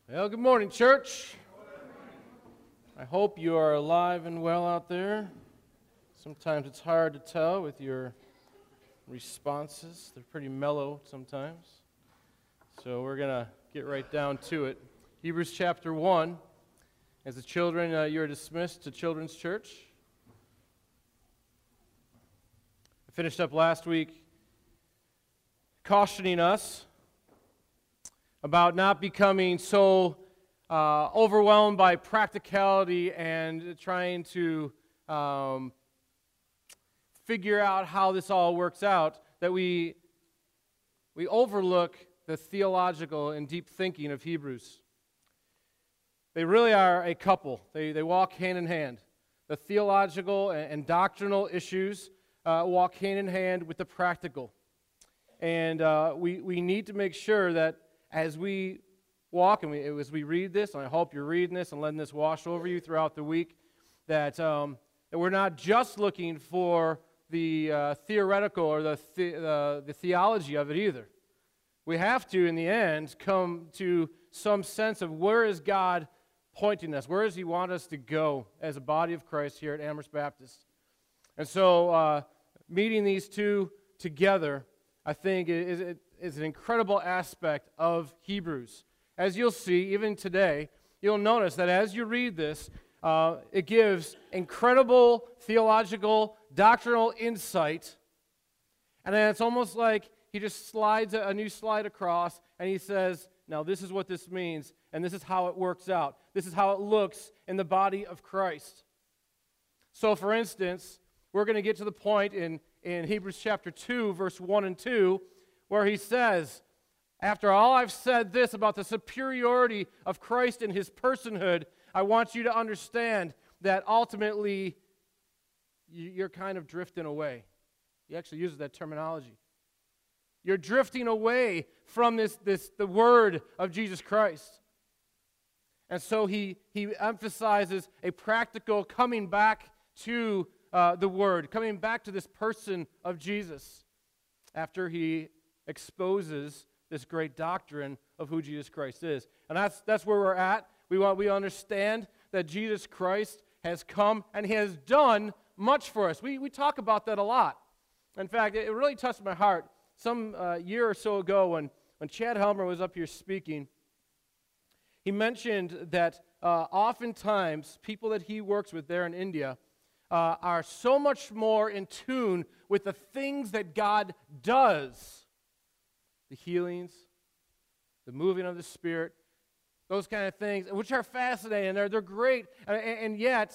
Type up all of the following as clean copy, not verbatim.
Well, good morning, church. I hope you are alive and well out there. Sometimes it's hard to tell with your responses. They're pretty mellow sometimes. So we're going to get right down to it. Hebrews chapter 1. As the children, you're dismissed to Children's Church. I finished up last week cautioning us about not becoming so overwhelmed by practicality and trying to figure out how this all works out, that we overlook the theological and deep thinking of Hebrews. They really are a couple. They walk hand in hand. The theological and doctrinal issues walk hand in hand with the practical. And we need to make sure that as we walk and as we read this, and I hope you're reading this and letting this wash over you throughout the week, that we're not just looking for the theoretical or the theology of it either. We have to, in the end, come to some sense of where is God pointing us? Where does He want us to go as a body of Christ here at Amherst Baptist? And so meeting these two together, I think, is an incredible aspect of Hebrews. As you'll see, even today, you'll notice that as you read this, it gives incredible theological, doctrinal insight, and then it's almost like he just slides a new slide across, and he says, now this is what this means, and this is how it works out. This is how it looks in the body of Christ. So, for instance, we're going to get to the point in Hebrews chapter 2, verse 1 and 2, where he says, after all I've said this about the superiority of Christ and His personhood, I want you to understand that ultimately you're kind of drifting away. He actually uses that terminology. You're drifting away from the word of Jesus Christ. And so he emphasizes a practical coming back to the word, coming back to this person of Jesus after he exposes this great doctrine of who Jesus Christ is. And that's where we're at. We understand that Jesus Christ has come and He has done much for us. We talk about that a lot. In fact, it really touched my heart. Some year or so ago when Chad Helmer was up here speaking, he mentioned that oftentimes people that he works with there in India are so much more in tune with the things that God does. The healings, the moving of the Spirit, those kind of things, which are fascinating. They're great. And yet,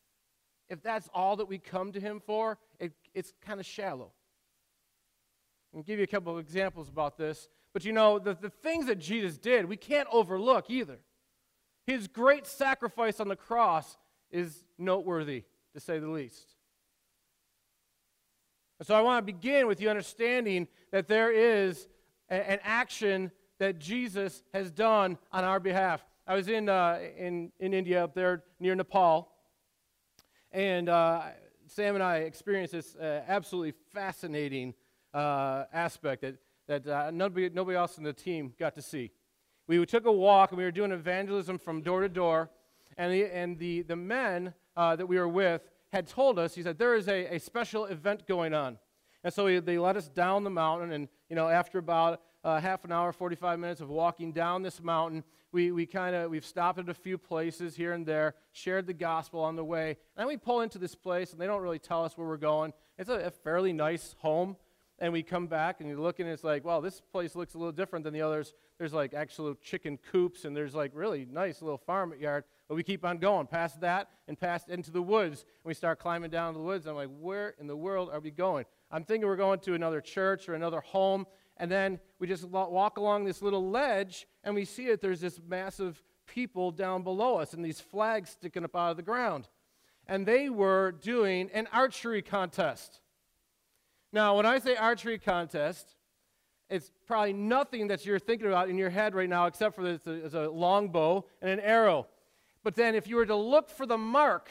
if that's all that we come to Him for, it's kind of shallow. I'll give you a couple of examples about this. But you know, the things that Jesus did, we can't overlook either. His great sacrifice on the cross is noteworthy, to say the least. And so I want to begin with you understanding that there is an action that Jesus has done on our behalf. I was in India up there near Nepal, and Sam and I experienced this absolutely fascinating aspect that nobody else in the team got to see. We took a walk, and we were doing evangelism from door to door, and the men that we were with had told us, he said, there is a special event going on. And so they led us down the mountain, and after about half an hour, 45 minutes of walking down this mountain, we've stopped at a few places here and there, shared the gospel on the way, and then we pull into this place, and they don't really tell us where we're going. It's a fairly nice home, and we come back, and you look, and it's like, wow, this place looks a little different than the others. There's like actual chicken coops, and there's like really nice little farm yard, but we keep on going past that and past into the woods, and we start climbing down the woods. I'm like, where in the world are we going? I'm thinking we're going to another church or another home, and then we just walk along this little ledge, and we see that there's this massive people down below us, and these flags sticking up out of the ground. And they were doing an archery contest. Now, when I say archery contest, it's probably nothing that you're thinking about in your head right now except for there's a long bow and an arrow. But then if you were to look for the mark,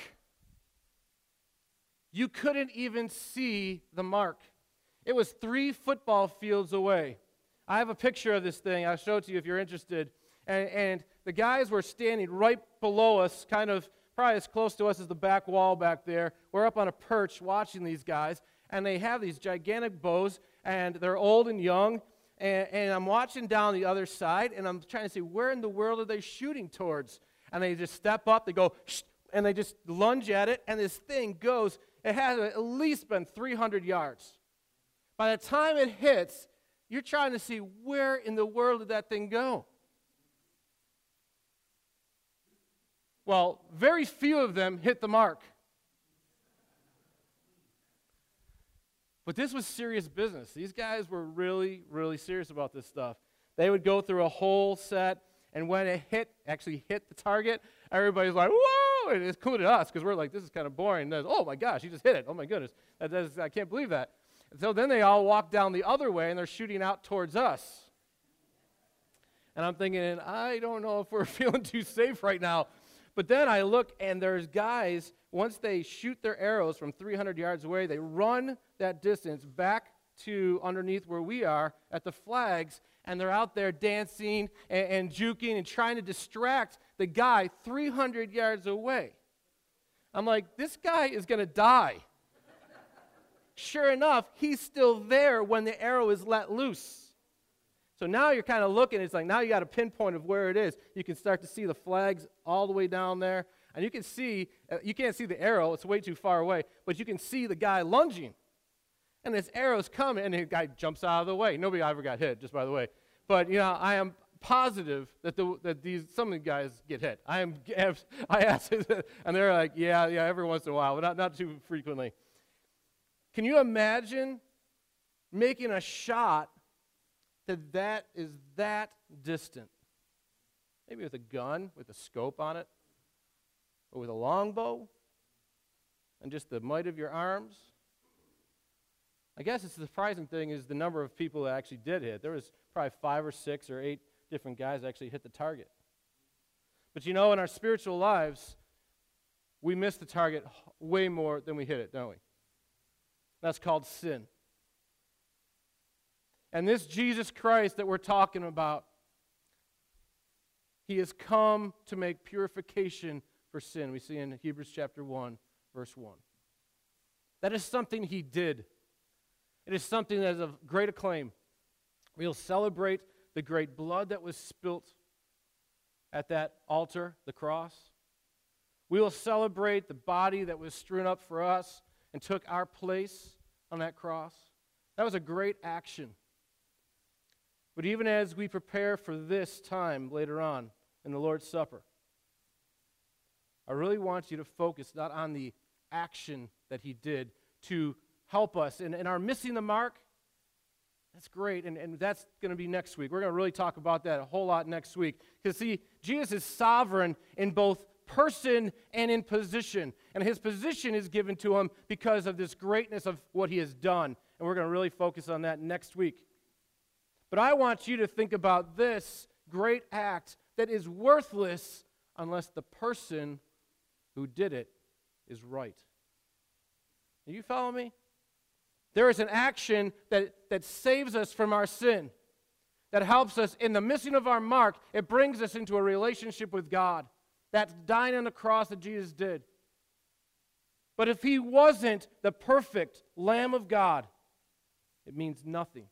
you couldn't even see the mark. It was 3 football fields away. I have a picture of this thing. I'll show it to you if you're interested. and the guys were standing right below us, kind of probably as close to us as the back wall back there. We're up on a perch watching these guys, and they have these gigantic bows, and they're old and young, and I'm watching down the other side, and I'm trying to see where in the world are they shooting towards? And they just step up, they go, shh, and they just lunge at it, and this thing goes, it has at least been 300 yards. By the time it hits, you're trying to see where in the world did that thing go? Well, very few of them hit the mark. But this was serious business. These guys were really, really serious about this stuff. They would go through a whole set, and when it actually hit the target, everybody's like, whoa! And it included us, because we're like, this is kind of boring. And oh my gosh, he just hit it. Oh my goodness. I can't believe that. And so then they all walk down the other way, and they're shooting out towards us. And I'm thinking, I don't know if we're feeling too safe right now. But then I look, and there's guys, once they shoot their arrows from 300 yards away, they run that distance back to underneath where we are at the flags, and they're out there dancing and juking and trying to distract the guy 300 yards away. I'm like, this guy is going to die. Sure enough, he's still there when the arrow is let loose. So now you're kind of looking, it's like now you got a pinpoint of where it is. You can start to see the flags all the way down there. And you can see, you can't see the arrow, it's way too far away, but you can see the guy lunging. And this arrow's coming, and the guy jumps out of the way. Nobody ever got hit, just by the way. But, I am positive that some of the guys get hit. I asked, and they're like, yeah, every once in a while, but not too frequently. Can you imagine making a shot that is that distant? Maybe with a gun, with a scope on it, or with a longbow, and just the might of your arms. I guess it's the surprising thing is the number of people that actually did hit. There was probably 5 or 6 or 8 different guys that actually hit the target. But in our spiritual lives, we miss the target way more than we hit it, don't we? That's called sin. And this Jesus Christ that we're talking about, he has come to make purification for sin. We see in Hebrews chapter 1, verse 1. That is something he did. It is something that is of great acclaim. We'll celebrate the great blood that was spilt at that altar, the cross. We will celebrate the body that was strewn up for us and took our place on that cross. That was a great action. But even as we prepare for this time later on in the Lord's Supper, I really want you to focus not on the action that he did to help us. And our missing the mark, that's great, and that's going to be next week. We're going to really talk about that a whole lot next week. Because, see, Jesus is sovereign in both person and in position. And his position is given to him because of this greatness of what he has done. And we're going to really focus on that next week. But I want you to think about this great act that is worthless unless the person who did it is right. Do you follow me? There is an action that saves us from our sin, that helps us in the missing of our mark. It brings us into a relationship with God. That's dying on the cross that Jesus did. But if he wasn't the perfect Lamb of God, it means nothing.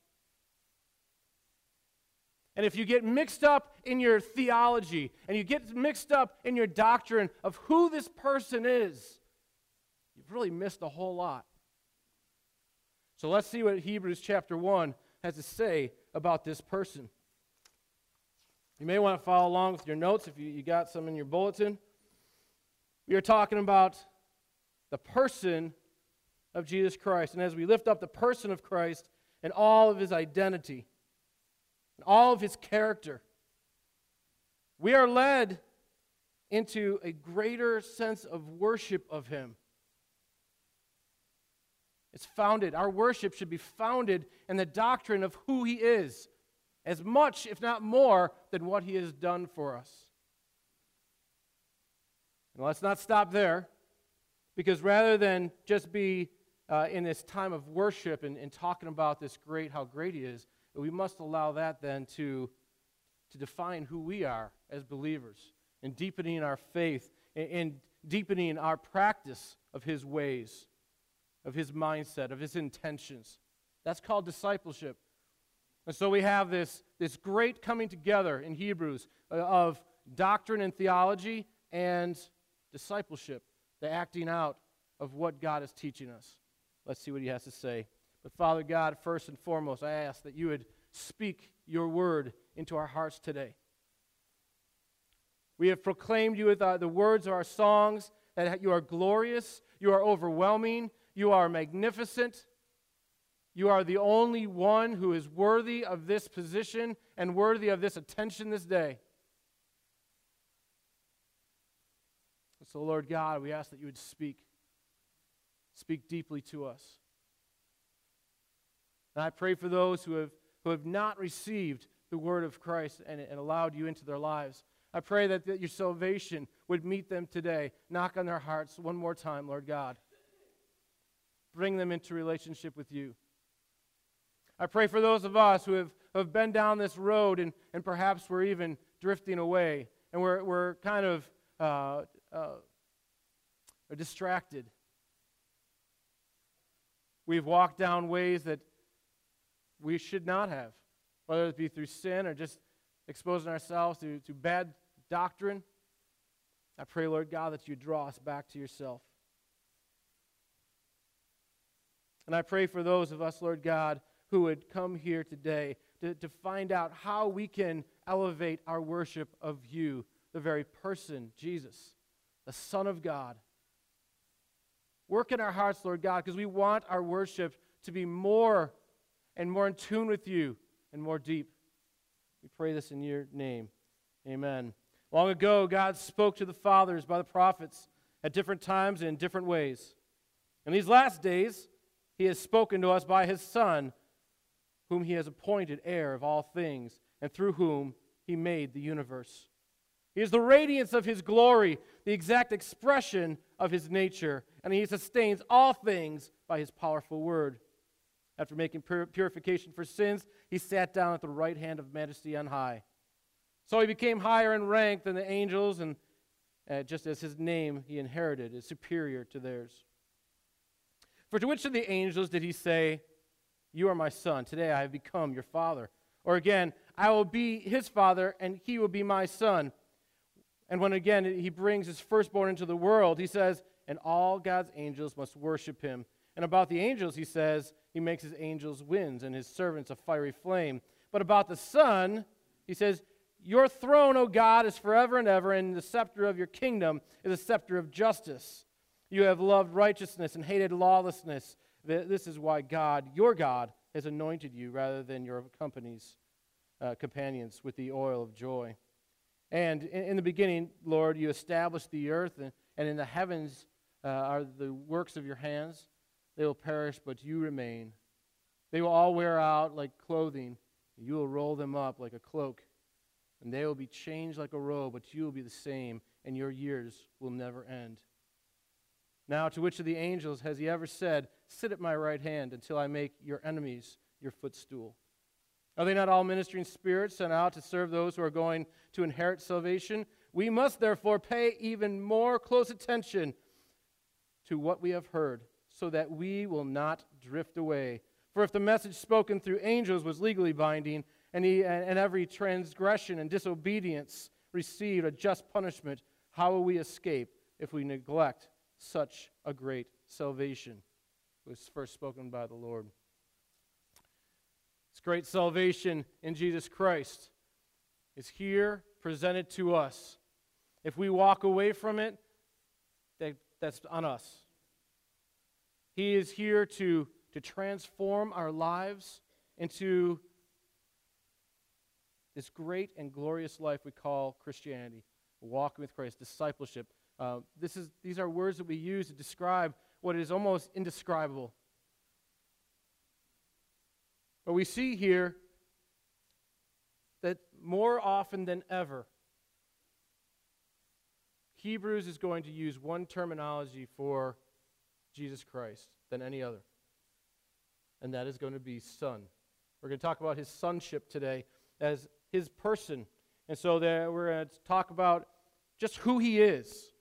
And if you get mixed up in your theology and you get mixed up in your doctrine of who this person is, you've really missed a whole lot. So let's see what Hebrews chapter 1 has to say about this person. You may want to follow along with your notes if you got some in your bulletin. We are talking about the person of Jesus Christ. And as we lift up the person of Christ and all of his identity, and all of his character, we are led into a greater sense of worship of him. It's founded, our worship should be founded in the doctrine of who he is, as much, if not more, than what he has done for us. And let's not stop there, because rather than just be in this time of worship and talking about how great he is, we must allow that then to to define who we are as believers, and deepening our faith, and deepening our practice of His ways, of His mindset, of His intentions. That's called discipleship. And so we have this great coming together in Hebrews of doctrine and theology and discipleship, the acting out of what God is teaching us. Let's see what He has to say. But Father God, first and foremost, I ask that You would speak Your word into our hearts today. We have proclaimed You with the words of our songs, that You are glorious, You are overwhelming, You are magnificent. You are the only one who is worthy of this position and worthy of this attention this day. So, Lord God, we ask that You would speak deeply to us. And I pray for those who have not received the word of Christ and allowed You into their lives. I pray that Your salvation would meet them today. Knock on their hearts one more time, Lord God. Bring them into relationship with You. I pray for those of us who have been down this road and perhaps we're even drifting away and we're kind of distracted. We've walked down ways that we should not have, whether it be through sin or just exposing ourselves to bad doctrine. I pray, Lord God, that You draw us back to Yourself. And I pray for those of us, Lord God, who would come here today to find out how we can elevate our worship of You, the very person, Jesus, the Son of God. Work in our hearts, Lord God, because we want our worship to be more and more in tune with You and more deep. We pray this in Your name. Amen. Long ago, God spoke to the fathers by the prophets at different times and in different ways. In these last days, He has spoken to us by His Son, whom He has appointed heir of all things, and through whom He made the universe. He is the radiance of His glory, the exact expression of His nature, and He sustains all things by His powerful word. After making purification for sins, He sat down at the right hand of Majesty on high. So He became higher in rank than the angels, and just as His name He inherited is superior to theirs. For to which of the angels did He say, You are My Son, today I have become your Father? Or again, I will be His Father, and he will be My Son. And when again He brings His firstborn into the world, He says, and all God's angels must worship Him. And about the angels, He says, He makes His angels winds and His servants a fiery flame. But about the Son, He says, Your throne, O God, is forever and ever, and the scepter of Your kingdom is a scepter of justice. You have loved righteousness and hated lawlessness. This is why God, your God, has anointed you rather than your companions with the oil of joy. And in the beginning, Lord, You established the earth, and in the heavens are the works of Your hands. They will perish, but You remain. They will all wear out like clothing. You will roll them up like a cloak. And they will be changed like a robe, but You will be the same, and Your years will never end. Now, to which of the angels has He ever said, Sit at My right hand until I make your enemies your footstool? Are they not all ministering spirits sent out to serve those who are going to inherit salvation? We must therefore pay even more close attention to what we have heard, so that we will not drift away. For if the message spoken through angels was legally binding, and every transgression and disobedience received a just punishment, how will we escape if we neglect such a great salvation? It was first spoken by the Lord. This great salvation in Jesus Christ is here presented to us. If we walk away from it, that's on us. He is here to transform our lives into this great and glorious life we call Christianity, walking with Christ, discipleship. These are words that we use to describe what is almost indescribable. But we see here that more often than ever, Hebrews is going to use one terminology for Jesus Christ than any other, and that is going to be Son. We're going to talk about His sonship today as His person, And so we're going to talk about just who he is.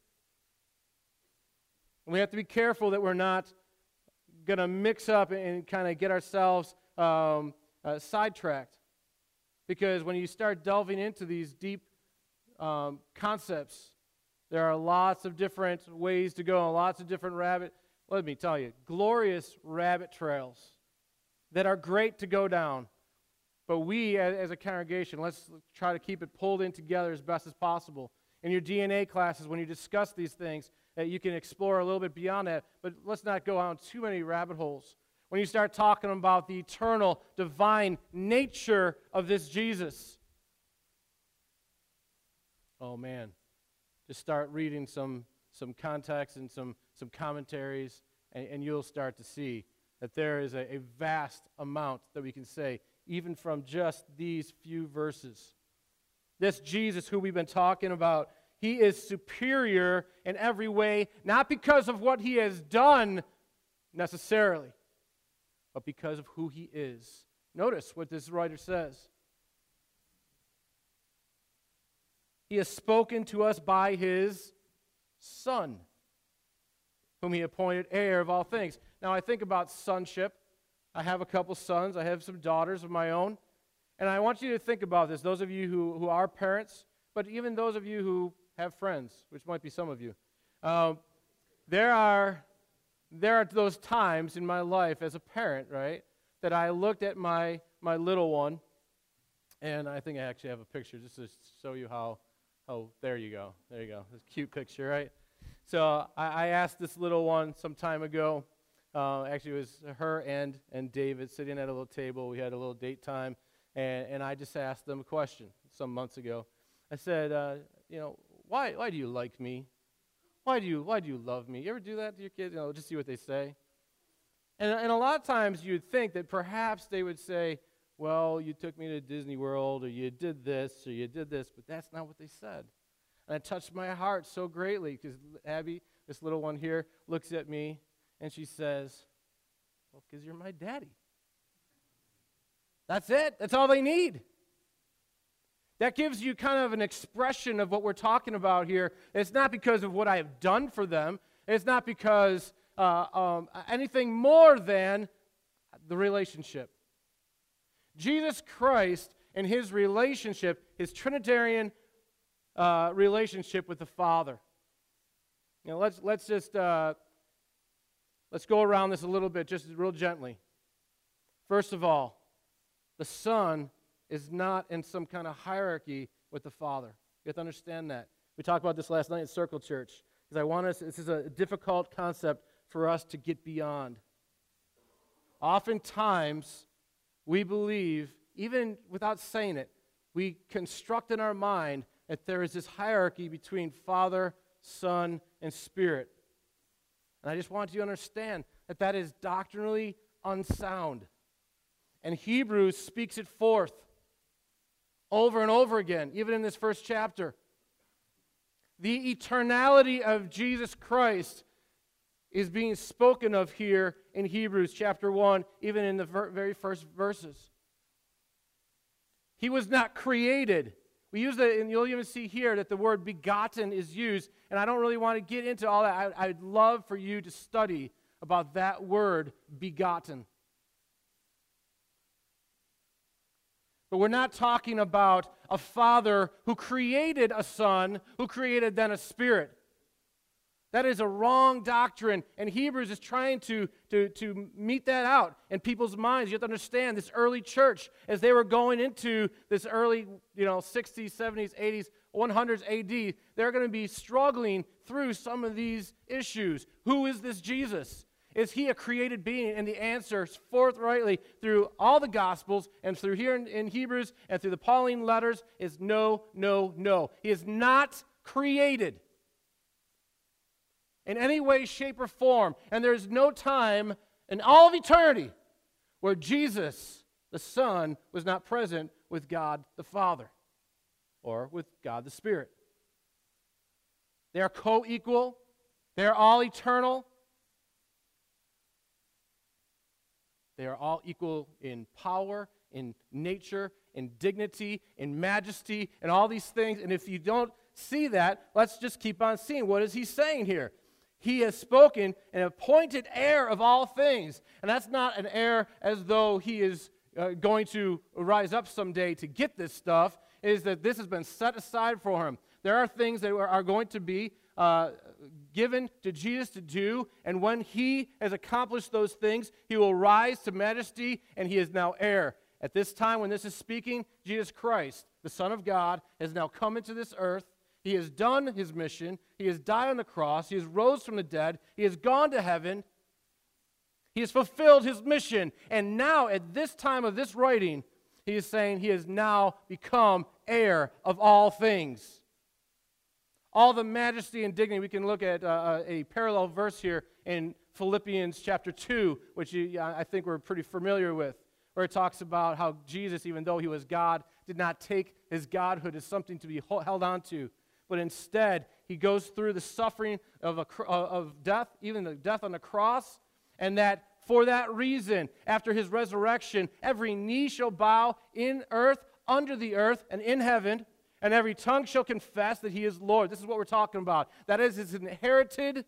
And we have to be careful that we're not going to mix up and kind of get ourselves sidetracked. Because when you start delving into these deep concepts, there are lots of different ways to go and lots of different let me tell you, glorious rabbit trails that are great to go down. But we, as a congregation, let's try to keep it pulled in together as best as possible. In your DNA classes, when you discuss these things, you can explore a little bit beyond that, but let's not go down too many rabbit holes. When you start talking about the eternal, divine nature of this Jesus, oh man, just start reading some context and some commentaries, and you'll start to see that there is a vast amount that we can say, even from just these few verses. This Jesus who we've been talking about, he is superior in every way, not because of what he has done necessarily, but because of who he is. Notice what this writer says. He has spoken to us by his Son, whom he appointed heir of all things. Now, I think about sonship. I have a couple sons. I have some daughters of my own. And I want you to think about this, those of you who are parents, but even those of you who have friends, which might be some of you. There are those times in my life as a parent, right, that I looked at my little one, and I think I actually have a picture just to show you how there you go. There you go. This cute picture, right? So I asked this little one some time ago. Actually, it was her and David sitting at a little table. We had a little date time, and I just asked them a question some months ago. I said, why do you like me? Why do you love me? You ever do that to your kids? Just see what they say. And a lot of times you'd think that perhaps they would say, well, you took me to Disney World, or you did this, or you did this, but that's not what they said. And it touched my heart so greatly, because Abby, this little one here, looks at me, and she says, well, because you're my daddy. That's it. That's all they need. That gives you kind of an expression of what we're talking about here. It's not because of what I have done for them. It's not because anything more than the relationship. Jesus Christ and his relationship, his Trinitarian relationship with the Father. Let's go around this a little bit, just real gently. First of all, the Son is not in some kind of hierarchy with the Father. You have to understand that. We talked about this last night at Circle Church, because this is a difficult concept for us to get beyond. Oftentimes, we believe, even without saying it, we construct in our mind that there is this hierarchy between Father, Son, and Spirit. And I just want you to understand that that is doctrinally unsound. And Hebrews speaks it forth over and over again, even in this first chapter. The eternality of Jesus Christ is being spoken of here in Hebrews chapter 1, even in the very first verses. He was not created. We use it, and you'll even see here that the word begotten is used, and I don't really want to get into all that. I'd love for you to study about that word, begotten. But we're not talking about a father who created a son, who created then a spirit. That is a wrong doctrine, and Hebrews is trying to mete that out in people's minds. You have to understand this early church, as they were going into this early, 60s, 70s, 80s, 100s AD, they're going to be struggling through some of these issues. Who is this Jesus? Is he a created being? And the answer forthrightly through all the Gospels and through here in Hebrews and through the Pauline letters is no, no, no. He is not created in any way, shape, or form. And there's no time in all of eternity where Jesus, the Son, was not present with God the Father or with God the Spirit. They are co-equal. They are all eternal. They are all equal in power in nature, in dignity, in majesty, and all these things. And if you don't see that, let's just keep on seeing. What is he saying here? He has spoken an appointed heir of all things. And that's not an heir as though he is going to rise up someday to get this stuff. It is that this has been set aside for him. There are things that are going to be given to Jesus to do, and when he has accomplished those things, he will rise to majesty, and he is now heir. At this time, when this is speaking, Jesus Christ, the Son of God, has now come into this earth. He has done his mission. He has died on the cross. He has rose from the dead. He has gone to heaven. He has fulfilled his mission. And now, at this time of this writing, he is saying he has now become heir of all things. All the majesty and dignity. We can look at a parallel verse here in Philippians chapter 2, which I think we're pretty familiar with, where it talks about how Jesus, even though he was God, did not take his godhood as something to be held on to, but instead he goes through the suffering of death, even the death on the cross, and that for that reason, after his resurrection, every knee shall bow in earth, under the earth, and in heaven, and every tongue shall confess that he is Lord. This is what we're talking about. That is his inherited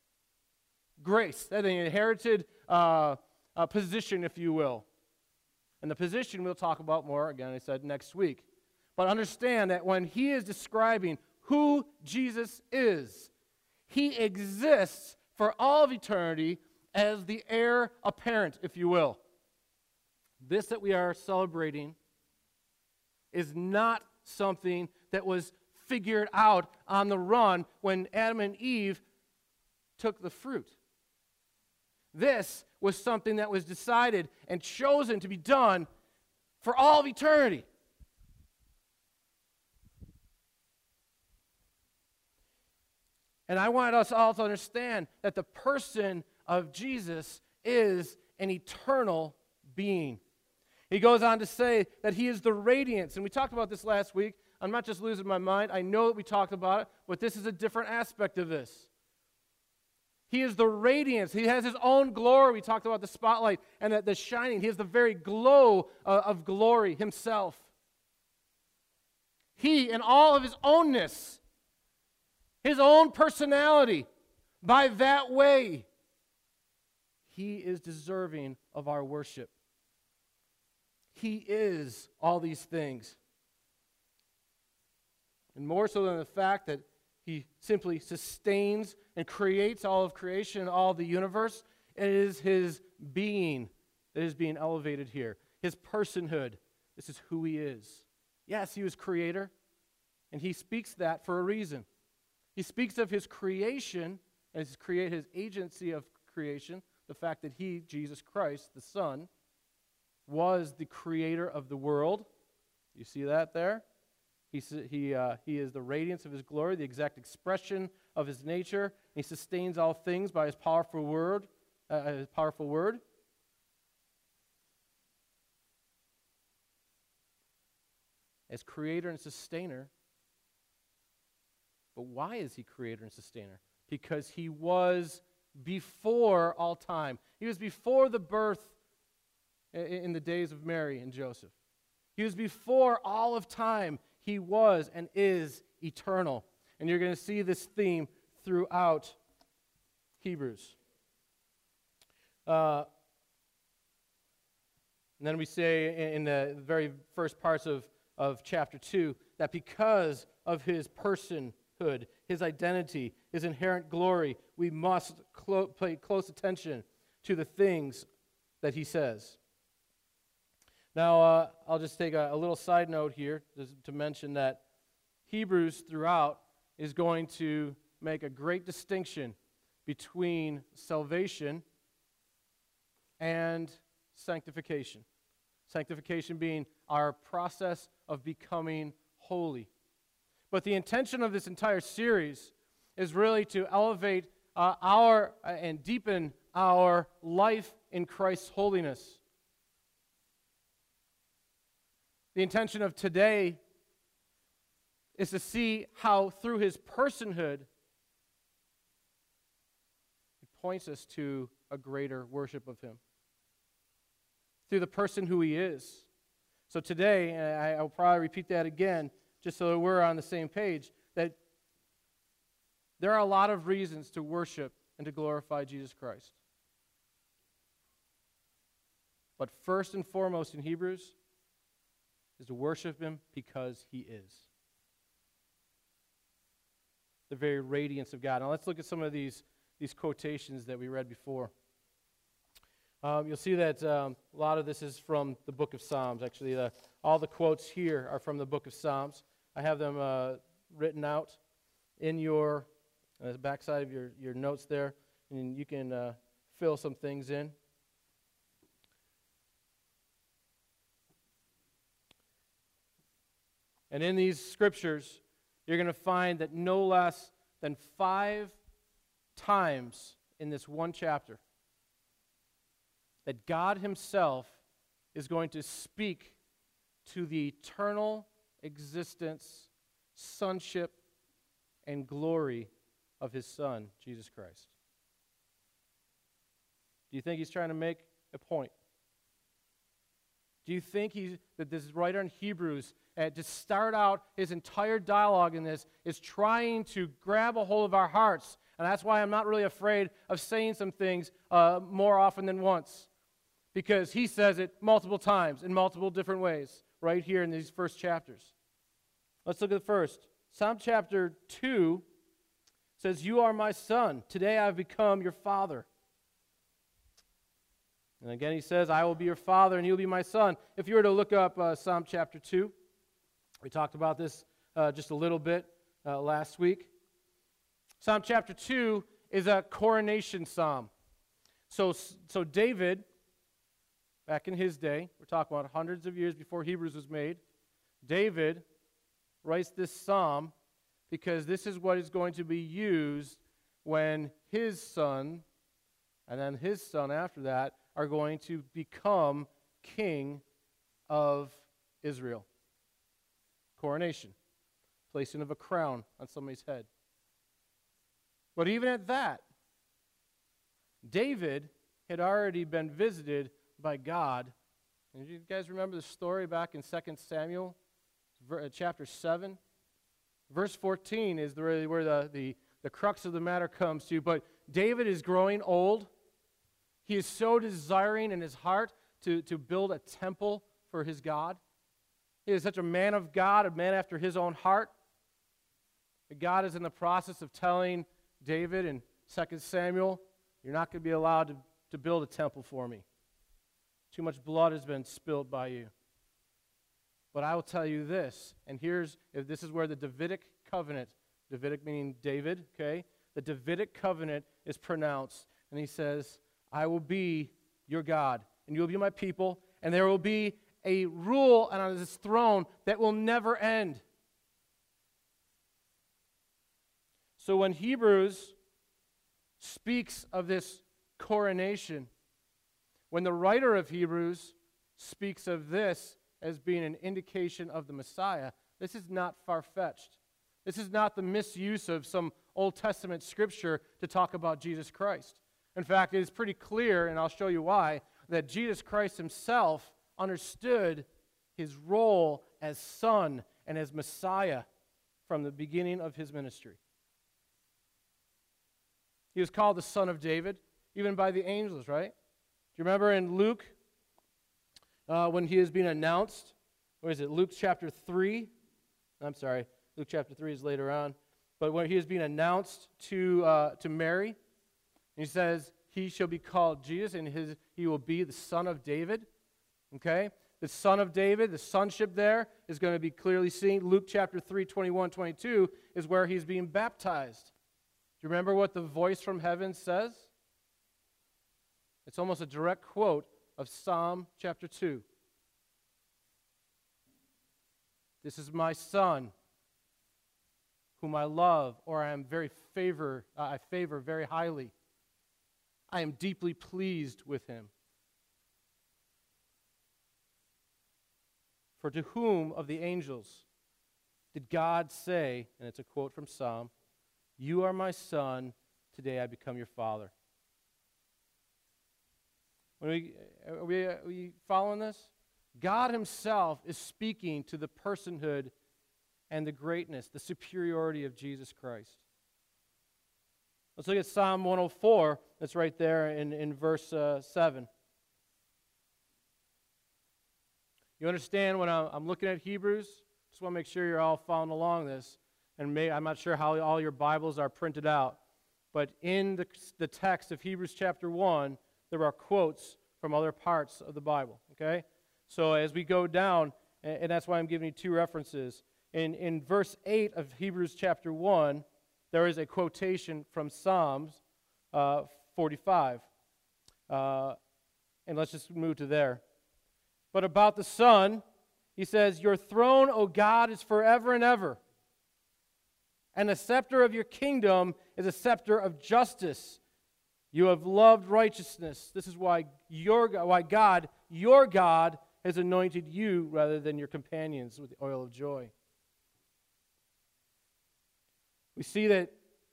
grace, that is an inherited position, if you will. And the position we'll talk about more, again, I said, next week. But understand that when he is describing who Jesus is, he exists for all of eternity as the heir apparent, if you will. This that we are celebrating is not something that was figured out on the run when Adam and Eve took the fruit. This was something that was decided and chosen to be done for all of eternity. And I want us all to understand that the person of Jesus is an eternal being. He goes on to say that he is the radiance. And we talked about this last week. I'm not just losing my mind. I know that we talked about it, but this is a different aspect of this. He is the radiance. He has his own glory. We talked about the spotlight and the shining. He has the very glow of glory himself. He, in all of his ownness, his own personality, by that way, he is deserving of our worship. He is all these things. And more so than the fact that he simply sustains and creates all of creation and all of the universe, it is his being that is being elevated here. His personhood. This is who he is. Yes, he was creator, and he speaks that for a reason. He speaks of his creation, and his agency of creation, the fact that he, Jesus Christ, the Son, was the creator of the world. You see that there? He is the radiance of his glory, the exact expression of his nature. He sustains all things by his powerful word. As creator and sustainer. But why is he creator and sustainer? Because he was before all time. He was before the birth in the days of Mary and Joseph. He was before all of time. He was and is eternal. And you're going to see this theme throughout Hebrews. And then we say in the very first parts of chapter 2 that because of his personhood, his identity, his inherent glory, we must pay close attention to the things that he says. Now, I'll just take a little side note here to mention that Hebrews throughout is going to make a great distinction between salvation and sanctification. Sanctification being our process of becoming holy. But the intention of this entire series is really to elevate and deepen our life in Christ's holiness. The intention of today is to see how through his personhood he points us to a greater worship of him. Through the person who he is, So today, and I'll probably repeat that again, just so that we're on the same page, that there are a lot of reasons to worship and to glorify Jesus Christ. But first and foremost in Hebrews is to worship him because he is. The very radiance of God. Now let's look at some of these quotations that we read before. You'll see that a lot of this is from the book of Psalms. Actually, all the quotes here are from the book of Psalms. I have them written out in your backside of your notes there, and you can fill some things in. And in these scriptures, you're going to find that no less than 5 times in this one chapter that God himself is going to speak to the eternal existence, sonship, and glory of his Son, Jesus Christ. Do you think he's trying to make a point? Do you think that this writer in Hebrews, to start out his entire dialogue in this, is trying to grab a hold of our hearts? And that's why I'm not really afraid of saying some things more often than once. Because he says it multiple times in multiple different ways right here in these first chapters. Let's look at the first. Psalm chapter 2 says, "You are my son. Today I have become your father." And again he says, "I will be your father and you'll be my son." If you were to look up Psalm chapter 2, we talked about this just a little bit last week. Psalm chapter 2 is a coronation psalm. So David, back in his day, we're talking about hundreds of years before Hebrews was made, David writes this psalm because this is what is going to be used when his son, and then his son after that, are going to become king of Israel. Coronation, placing of a crown on somebody's head. But even at that, David had already been visited by God. And you guys remember the story back in 2 Samuel, chapter 7? Verse 14 is really where the crux of the matter comes to. But David is growing old. He is so desiring in his heart to build a temple for his God. He is such a man of God, a man after his own heart. But God is in the process of telling David in 2 Samuel, "You're not going to be allowed to build a temple for me. Too much blood has been spilled by you. But I will tell you this," and this is where the Davidic covenant, Davidic meaning David, okay? The Davidic covenant is pronounced, and he says, "I will be your God, and you will be my people, and there will be a rule on this throne that will never end." So when Hebrews speaks of this coronation, when the writer of Hebrews speaks of this as being an indication of the Messiah, this is not far-fetched. This is not the misuse of some Old Testament scripture to talk about Jesus Christ. In fact, it is pretty clear, and I'll show you why, that Jesus Christ himself understood his role as Son and as Messiah from the beginning of his ministry. He was called the Son of David, even by the angels, right? Do you remember in Luke, when he is being announced? What is it, Luke chapter 3? I'm sorry, Luke chapter 3 is later on. But when he is being announced to Mary, he says, "He shall be called Jesus, and he will be the Son of David." Okay? The Son of David, the sonship there is going to be clearly seen. Luke chapter 3, 21, 22 is where he's being baptized. Do you remember what the voice from heaven says? It's almost a direct quote of Psalm chapter 2. "This is my Son, whom I love, or I favor very highly. I am deeply pleased with him. For to whom of the angels did God say," and it's a quote from Psalm, "You are my Son, today I become your Father." Are we following this? God himself is speaking to the personhood and the greatness, the superiority of Jesus Christ. Let's look at Psalm 104. That's right there in verse 7. You understand when I'm looking at Hebrews? Just want to make sure you're all following along this. And I'm not sure how all your Bibles are printed out. But in the text of Hebrews chapter 1, there are quotes from other parts of the Bible. Okay? So as we go down, and that's why I'm giving you two references. In verse 8 of Hebrews chapter 1, there is a quotation from Psalms 45. And let's just move to there. But about the Son, he says, "Your throne, O God, is forever and ever. And the scepter of your kingdom is a scepter of justice. You have loved righteousness." This is why God, your God, has anointed you rather than your companions with the oil of joy. We see that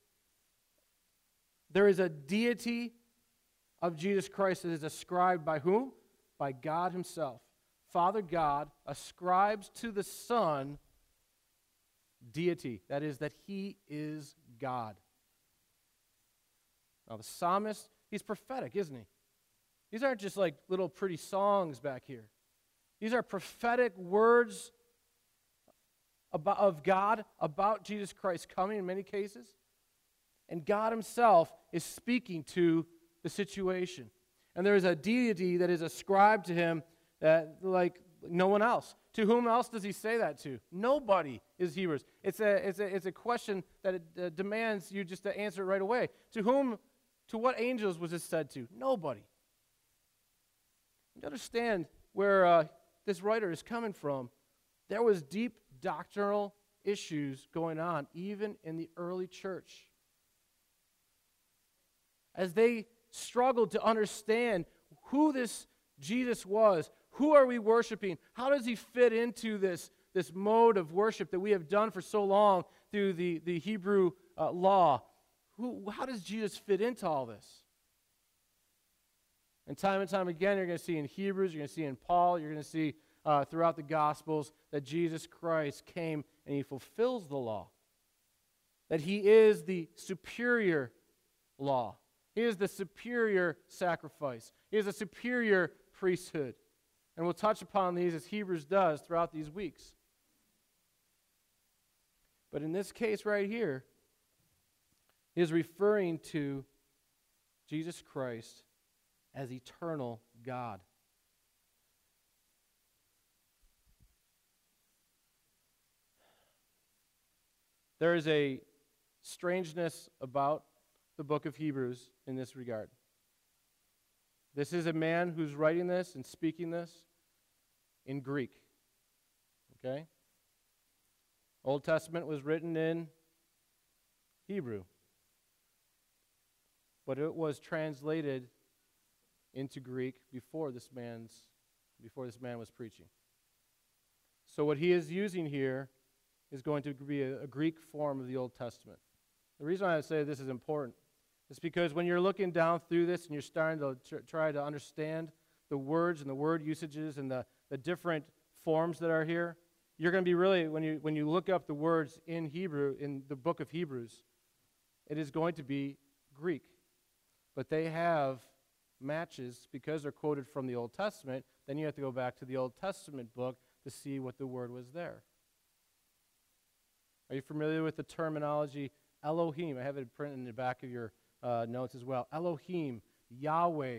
there is a deity of Jesus Christ that is ascribed by whom? By God himself. Father God ascribes to the Son deity. That is, that he is God. Now the psalmist, he's prophetic, isn't he? These aren't just like little pretty songs back here. These are prophetic words of God about Jesus Christ coming in many cases. And God himself is speaking to the situation. And there is a deity that is ascribed to him that like no one else. To whom else does he say that to? Nobody is Hebrews. It's a question that demands you just to answer it right away. To what angels was this said to? Nobody. You understand where this writer is coming from. There was deep doctrinal issues going on, even in the early church. As they struggled to understand who this Jesus was, who are we worshiping? How does he fit into this mode of worship that we have done for so long through the Hebrew law? How does Jesus fit into all this? And time again, you're going to see in Hebrews, you're going to see in Paul, you're going to see throughout the Gospels that Jesus Christ came and he fulfills the law. That he is the superior law. He is the superior sacrifice. He is the superior priesthood. And we'll touch upon these as Hebrews does throughout these weeks. But in this case right here, he is referring to Jesus Christ as eternal God. There is a strangeness about the book of Hebrews in this regard. This is a man who's writing this and speaking this in Greek. Okay? Old Testament was written in Hebrew, but it was translated into Greek before this man was preaching. So what he is using here is going to be a Greek form of the Old Testament. The reason why I say this is important is because when you're looking down through this and you're starting to try to understand the words and the word usages and the different forms that are here, you're going to be really, when you look up the words in Hebrew, in the book of Hebrews, it is going to be Greek. But they have matches because they're quoted from the Old Testament. Then you have to go back to the Old Testament book to see what the word was there. Are you familiar with the terminology Elohim? I have it printed in the back of your notes as well. Elohim, Yahweh,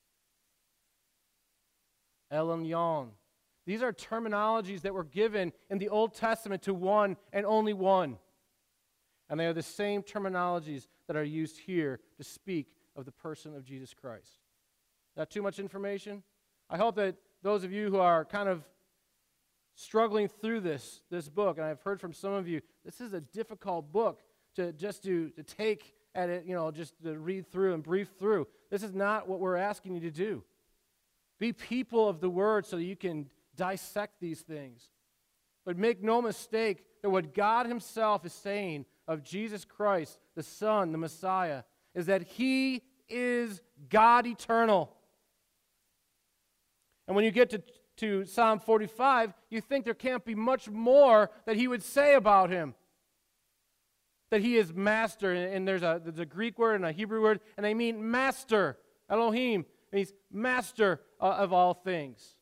El Elyon. These are terminologies that were given in the Old Testament to one and only one. And they are the same terminologies that are used here to speak of the person of Jesus Christ. Not too much information? I hope that those of you who are kind of struggling through this book, and I've heard from some of you, this is a difficult book to take at it, just to read through and brief through. This is not what we're asking you to do. Be people of the Word so that you can dissect these things. But make no mistake that what God himself is saying of Jesus Christ, the Son, the Messiah, is that he is God eternal. And when you get to Psalm 45, you think there can't be much more that he would say about him. That he is master, and there's a Greek word and a Hebrew word, and they mean master, Elohim, and he's master of all things.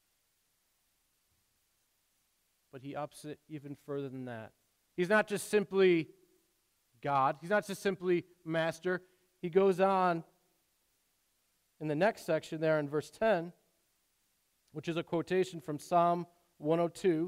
But he ups it even further than that. He's not just simply God. He's not just simply master. He goes on in the next section there in verse 10, which is a quotation from Psalm 102.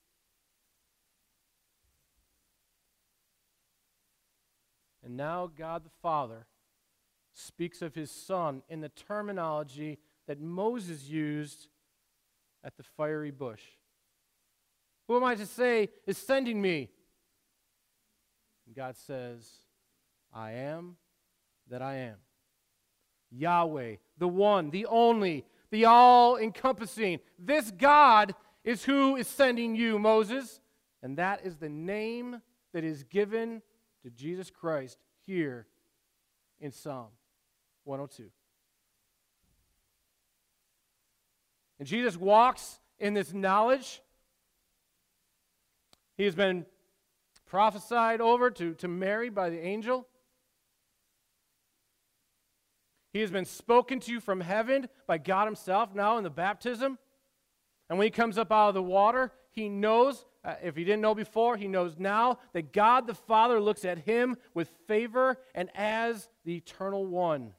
And now God the Father speaks of his Son in the terminology that Moses used at the fiery bush. Who am I to say is sending me? And God says, I am that I am. Yahweh, the one, the only, the all-encompassing. This God is who is sending you, Moses. And that is the name that is given to Jesus Christ here in Psalm 102. And Jesus walks in this knowledge. He has been prophesied over to Mary by the angel. He has been spoken to from heaven by God himself now in the baptism. And when he comes up out of the water, he knows, if he didn't know before, he knows now that God the Father looks at him with favor and as the eternal one.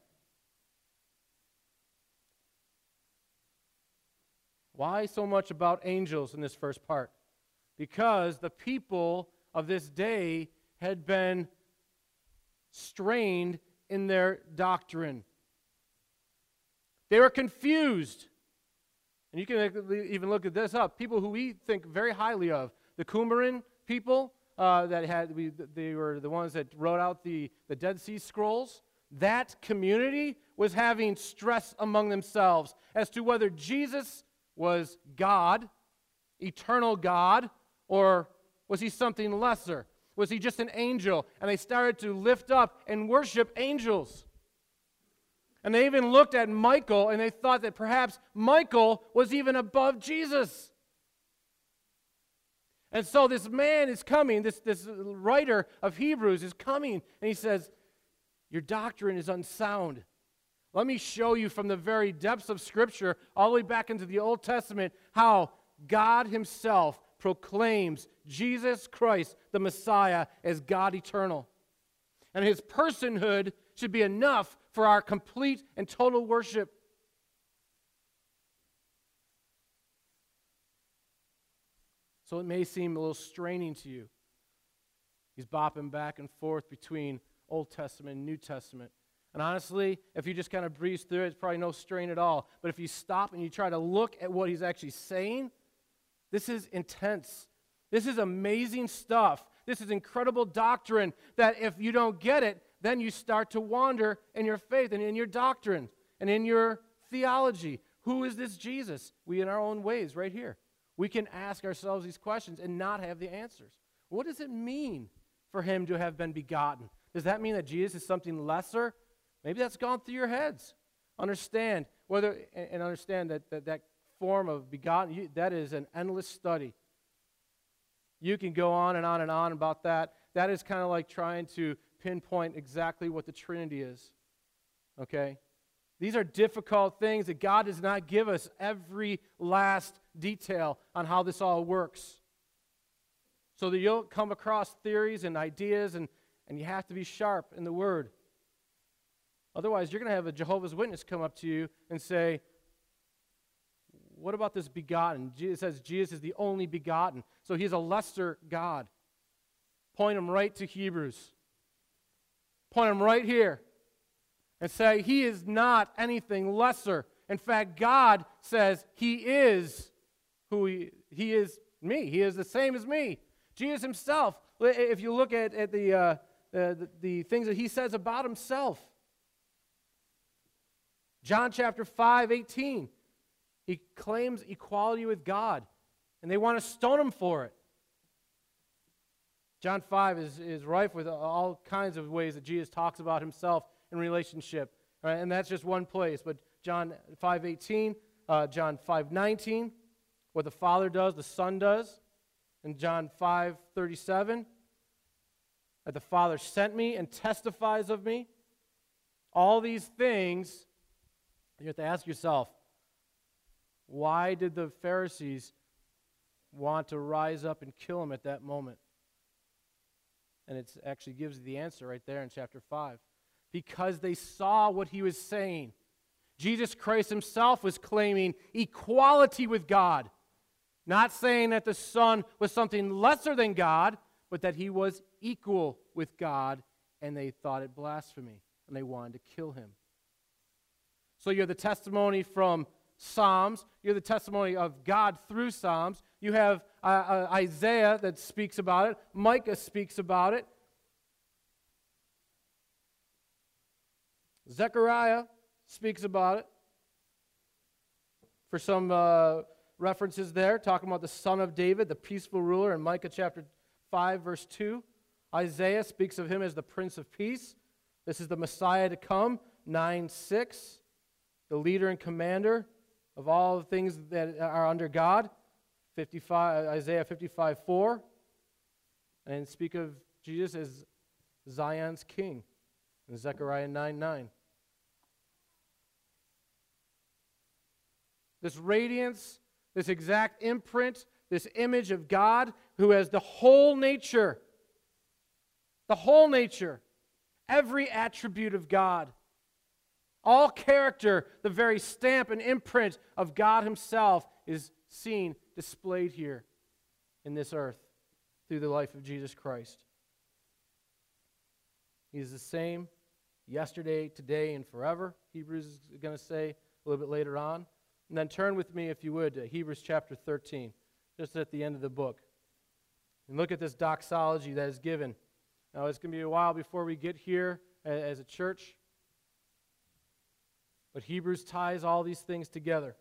Why so much about angels in this first part? Because the people of this day had been strained in their doctrine. They were confused. And you can even look at this up. People who we think very highly of. The Qumran people they were the ones that wrote out the Dead Sea Scrolls. That community was having stress among themselves as to whether Jesus was God, eternal God, or was he something lesser? Was he just an angel? And they started to lift up and worship angels. And they even looked at Michael and they thought that perhaps Michael was even above Jesus. And so this man is coming, this writer of Hebrews is coming, and he says, your doctrine is unsound. Let me show you from the very depths of Scripture, all the way back into the Old Testament, how God himself proclaims Jesus Christ, the Messiah, as God eternal. And his personhood should be enough for our complete and total worship. So it may seem a little straining to you. He's bopping back and forth between Old Testament and New Testament. And honestly, if you just kind of breeze through it, it's probably no strain at all. But if you stop and you try to look at what he's actually saying, this is intense. This is amazing stuff. This is incredible doctrine that if you don't get it, then you start to wander in your faith and in your doctrine and in your theology. Who is this Jesus? We, in our own ways, right here. We can ask ourselves these questions and not have the answers. What does it mean for him to have been begotten? Does that mean that Jesus is something lesser? Maybe that's gone through your heads. Understand that form of begotten, that is an endless study. You can go on and on and on about that. That is kind of like trying to pinpoint exactly what the Trinity is. Okay? These are difficult things that God does not give us every last detail on how this all works. So that you'll come across theories and ideas, and you have to be sharp in the Word. Otherwise, you're going to have a Jehovah's Witness come up to you and say, what about this begotten? It says Jesus is the only begotten. So he's a lesser God. Point him right to Hebrews. Point him right here. And say he is not anything lesser. In fact, God says he is who he is me. He is the same as me. Jesus himself, if you look at the things that he says about himself. John chapter 5:18. He claims equality with God, and they want to stone him for it. John 5 is rife with all kinds of ways that Jesus talks about himself in relationship. Right? And that's just one place. But John 5:18, John 5:19, what the Father does, the Son does. In John 5:37, that the Father sent me and testifies of me. All these things, you have to ask yourself, why did the Pharisees want to rise up and kill him at that moment? And it actually gives the answer right there in chapter 5. Because they saw what he was saying. Jesus Christ himself was claiming equality with God. Not saying that the Son was something lesser than God, but that he was equal with God, and they thought it blasphemy, and they wanted to kill him. So you have the testimony from Psalms. You have the testimony of God through Psalms. You have Isaiah that speaks about it. Micah speaks about it. Zechariah speaks about it. For some references there, talking about the Son of David, the peaceful ruler in Micah chapter 5, verse 2. Isaiah speaks of him as the Prince of Peace. This is the Messiah to come, 9:6. The leader and commander of all the things that are under God, Isaiah 55:4. And speak of Jesus as Zion's king in Zechariah 9:9. This radiance, this exact imprint, this image of God who has the whole nature, every attribute of God, all character, the very stamp and imprint of God himself is seen, displayed here in this earth through the life of Jesus Christ. He is the same yesterday, today, and forever, Hebrews is going to say a little bit later on. And then turn with me, if you would, to Hebrews chapter 13, just at the end of the book. And look at this doxology that is given. Now, it's going to be a while before we get here as a church. But Hebrews ties all these things together.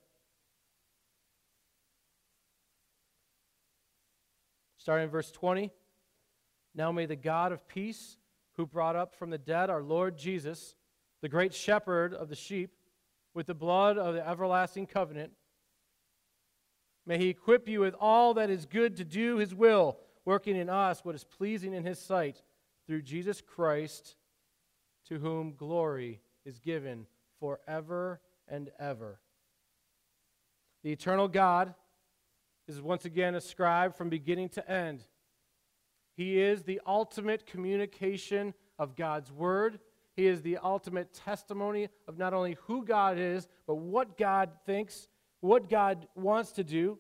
Starting in verse 20. Now may the God of peace, who brought up from the dead our Lord Jesus, the great shepherd of the sheep, with the blood of the everlasting covenant, may he equip you with all that is good to do his will, working in us what is pleasing in his sight, through Jesus Christ, to whom glory is given forever and ever. The eternal God is once again ascribed from beginning to end. He is the ultimate communication of God's word. He is the ultimate testimony of not only who God is, but what God thinks, what God wants to do.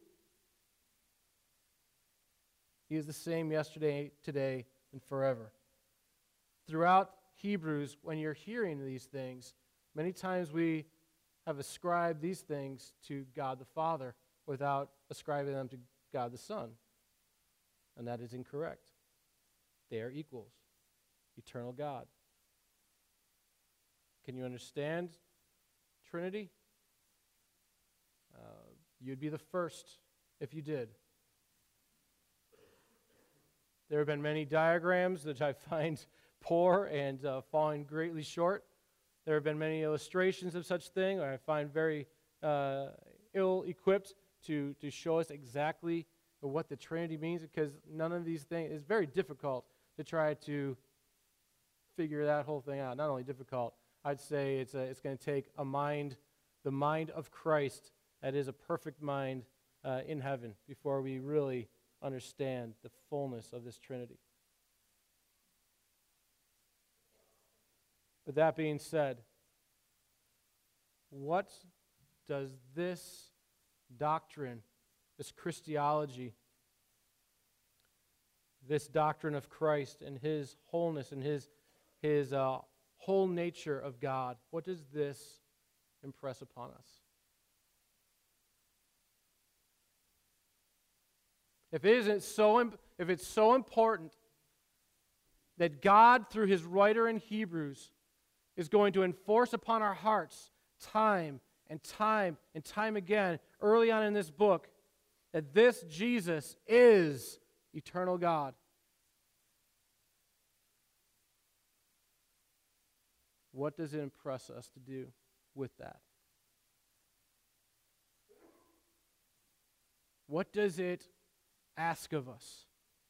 He is the same yesterday, today, and forever. Throughout Hebrews, when you're hearing these things, many times we have ascribed these things to God the Father without ascribing them to God the Son. And that is incorrect. They are equals. Eternal God. Can you understand Trinity? You'd be the first if you did. There have been many diagrams that I find poor and falling greatly short. There have been many illustrations of such thing I find very ill-equipped to show us exactly what the Trinity means, because none of these things, it's very difficult to try to figure that whole thing out. Not only difficult, I'd say it's going to take a mind, the mind of Christ, that is a perfect mind in heaven, before we really understand the fullness of this Trinity. With that being said, what does this doctrine, this Christology, this doctrine of Christ and his wholeness and his whole nature of God, what does this impress upon us? If it's so important that God, through his writer in Hebrews, is going to enforce upon our hearts time and time and time again, early on in this book, that this Jesus is eternal God. What does it impress us to do with that? What does it ask of us?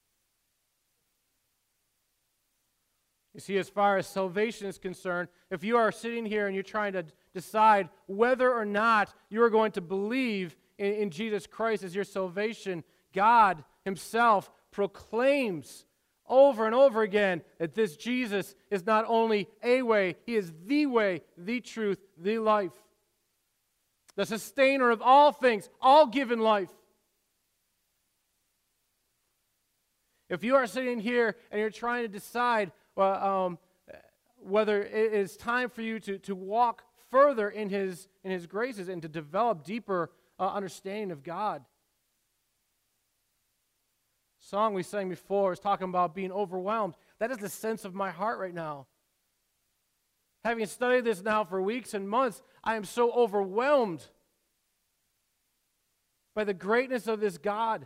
You see, as far as salvation is concerned, if you are sitting here and you're trying to decide whether or not you are going to believe in Jesus Christ as your salvation, God Himself proclaims over and over again that this Jesus is not only a way, He is the way, the truth, the life, the sustainer of all things, all given life. If you are sitting here and you're trying to decide whether it is time for you to walk further in His graces and to develop deeper understanding of God. The song we sang before is talking about being overwhelmed. That is the sense of my heart right now. Having studied this now for weeks and months, I am so overwhelmed by the greatness of this God.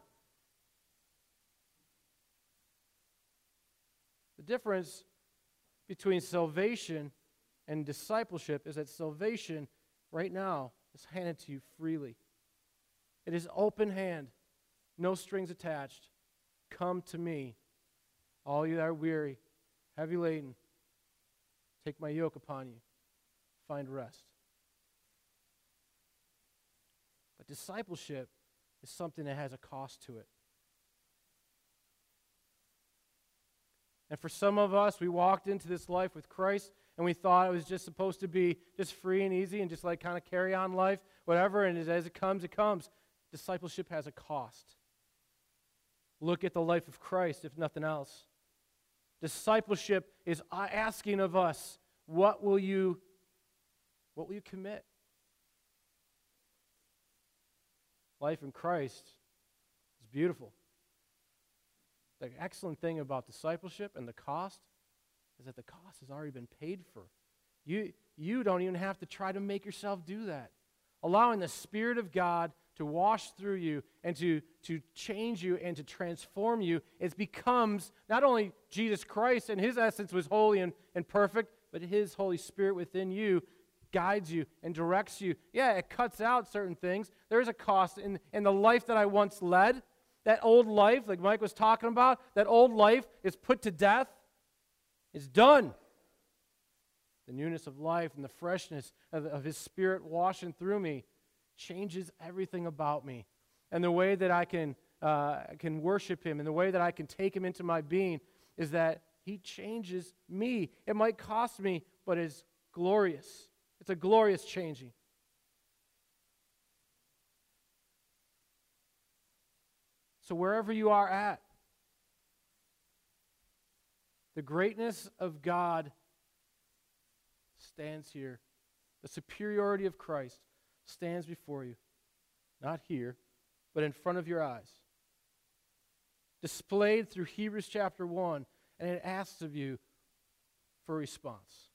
The difference between salvation and discipleship is that salvation right now is handed to you freely. It is open hand, no strings attached. Come to me, all you that are weary, heavy laden. Take my yoke upon you. Find rest. But discipleship is something that has a cost to it. And for some of us, we walked into this life with Christ and we thought it was just supposed to be just free and easy and just like kind of carry on life, whatever, and as it comes, it comes. Discipleship has a cost. Look at the life of Christ, if nothing else. Discipleship is asking of us, what will you commit? Life in Christ is beautiful. The excellent thing about discipleship and the cost is that the cost has already been paid for. You don't even have to try to make yourself do that. Allowing the Spirit of God to wash through you and to change you and to transform you, it becomes not only Jesus Christ and His essence was holy and perfect, but His Holy Spirit within you guides you and directs you. Yeah, it cuts out certain things. There is a cost in the life that I once led. That old life, like Mike was talking about, that old life is put to death. It's done. The newness of life and the freshness of His Spirit washing through me changes everything about me. And the way that I can worship Him and the way that I can take Him into my being is that He changes me. It might cost me, but it's glorious. It's a glorious changing. So wherever you are at, the greatness of God stands here. The superiority of Christ stands before you. Not here, but in front of your eyes. Displayed through Hebrews chapter 1, and it asks of you for a response.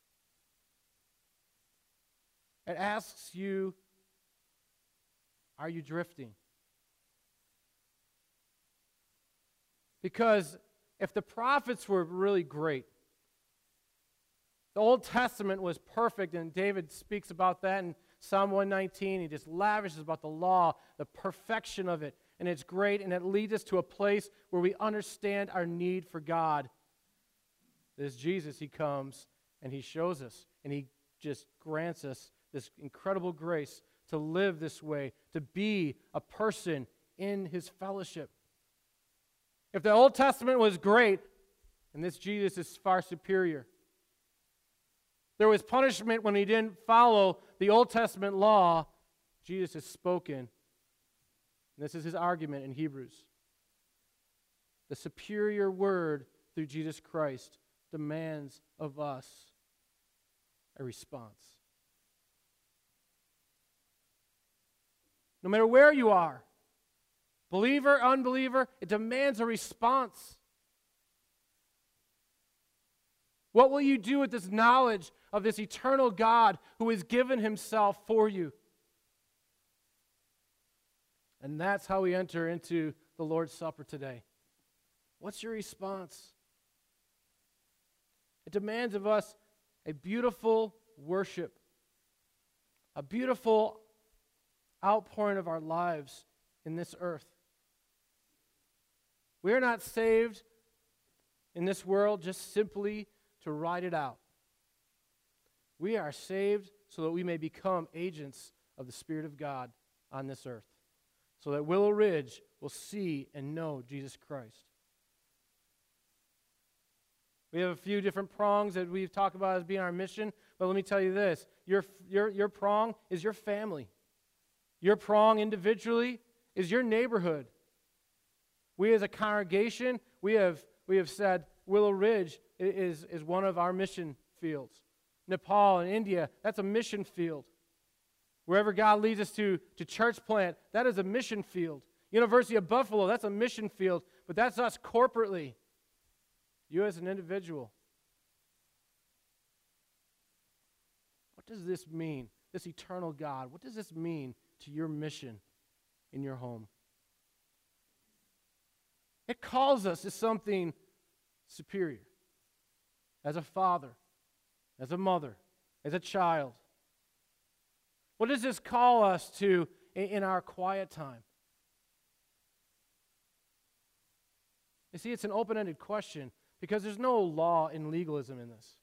It asks you, are you drifting? Because if the prophets were really great, the Old Testament was perfect, and David speaks about that in Psalm 119. He just lavishes about the law, the perfection of it, and it's great, and it leads us to a place where we understand our need for God. This Jesus, He comes, and He shows us, and He just grants us this incredible grace to live this way, to be a person in His fellowship. If the Old Testament was great, and this Jesus is far superior. There was punishment when He didn't follow the Old Testament law. Jesus has spoken. And this is His argument in Hebrews. The superior word through Jesus Christ demands of us a response. No matter where you are, believer, unbeliever, it demands a response. What will you do with this knowledge of this eternal God who has given Himself for you? And that's how we enter into the Lord's Supper today. What's your response? It demands of us a beautiful worship, a beautiful outpouring of our lives in this earth. We are not saved in this world just simply to ride it out. We are saved so that we may become agents of the Spirit of God on this earth, so that Willow Ridge will see and know Jesus Christ. We have a few different prongs that we've talked about as being our mission, but let me tell you this. Your prong is your family. Your prong individually is your neighborhood. We as a congregation, we have said Willow Ridge is one of our mission fields. Nepal and India, that's a mission field. Wherever God leads us to church plant, that is a mission field. University of Buffalo, that's a mission field, but that's us corporately. You as an individual. What does this mean? This eternal God, what does this mean to your mission in your home? It calls us to something superior. As a father, as a mother, as a child. What does this call us to in our quiet time? You see, it's an open-ended question because there's no law in legalism in this.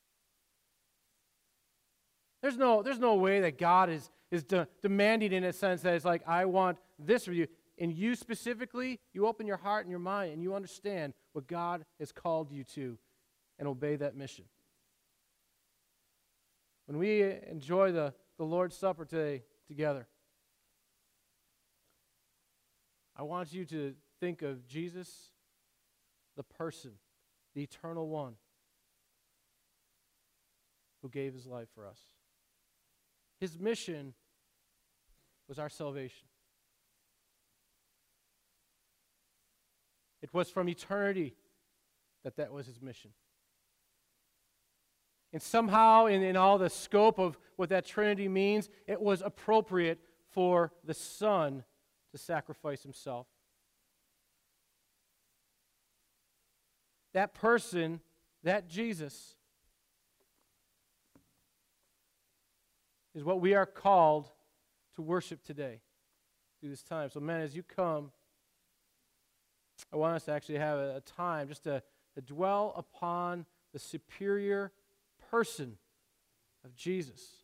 There's no way that God is demanding in a sense that it's like, I want this for you. And you specifically, you open your heart and your mind and you understand what God has called you to and obey that mission. When we enjoy the Lord's Supper today together, I want you to think of Jesus, the person, the eternal one, who gave his life for us. His mission was our salvation. It was from eternity that was his mission. And somehow, in all the scope of what that Trinity means, it was appropriate for the Son to sacrifice himself. That person, that Jesus, is what we are called to worship today through this time. So, men, as you come, I want us to actually have a time just to dwell upon the superior person of Jesus.